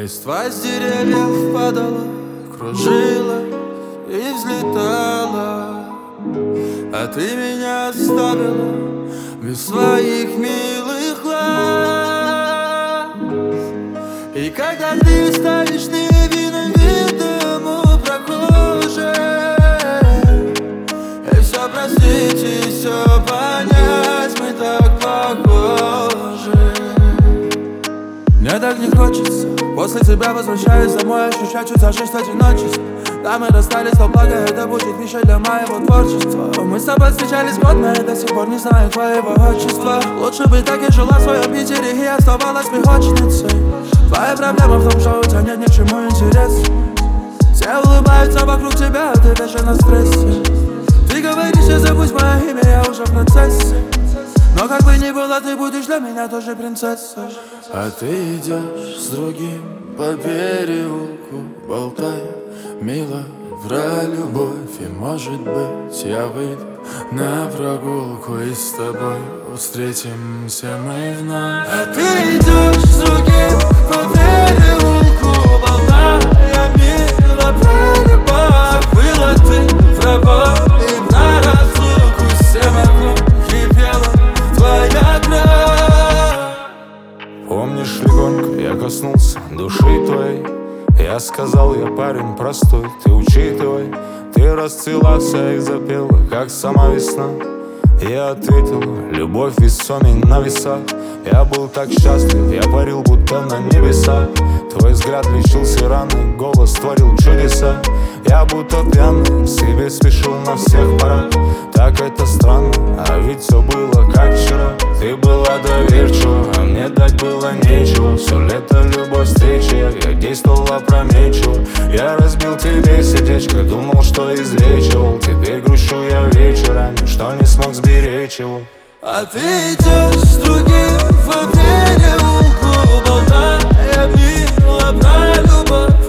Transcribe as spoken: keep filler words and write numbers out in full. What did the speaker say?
Листва с деревьев падала, кружилась и взлетала, а ты меня оставила без своих милых глаз. И когда ты станешь невиновитому прохожим, и все простить, и все понять, мы так похожи. Мне так не хочется после тебя возвращаюсь домой, ощущать чуть зажжесть одиночество. Да, мы расстались, но благо это будет пищей для моего творчества. Мы с тобой встречались год, но я до сих пор не знаю твоего отчества. Лучше бы так и жила в своем Питере и оставалась пехотчицей. Твоя проблема в том, что у тебя нет ни к чему интереса. Все улыбаются вокруг тебя, а ты вечно на стрессе. Ты говоришь, я забудь мое имя, я уже в процессе. Но как бы ни было, ты будешь для меня тоже принцессой. А ты идешь с другим по переулку, болтая мило про любовь. И может быть я выйду на прогулку, и с тобой встретимся мы вновь. А ты идешь с другим по переулку, болтая мило про любовь. Забыла ты про боль и на разлуку, всем вокруг кипела твоя кровь. Помнишь, легонько я коснулся души твоей. Я сказал, я парень простой, ты учитывай. Ты расцвелась и запела, как сама весна. Я ответил, любовь весомей на весах. Я был так счастлив, я парил будто на небесах. Твой взгляд лечил все раны, голос творил чудеса. Я будто пьяный, себе спешил на всех парах. Так это странно, а ведь все было как вчера. Ты была доверчива, а мне дать было нечего. Все лето любовь встречи, я действовал опрометчиво. Я разбил тебе сердечко, думал, что излечивал. Теперь грущу я вечерами, что не смог сберечь его. А ты идешь с другим по переулку, болтая мило про любовь.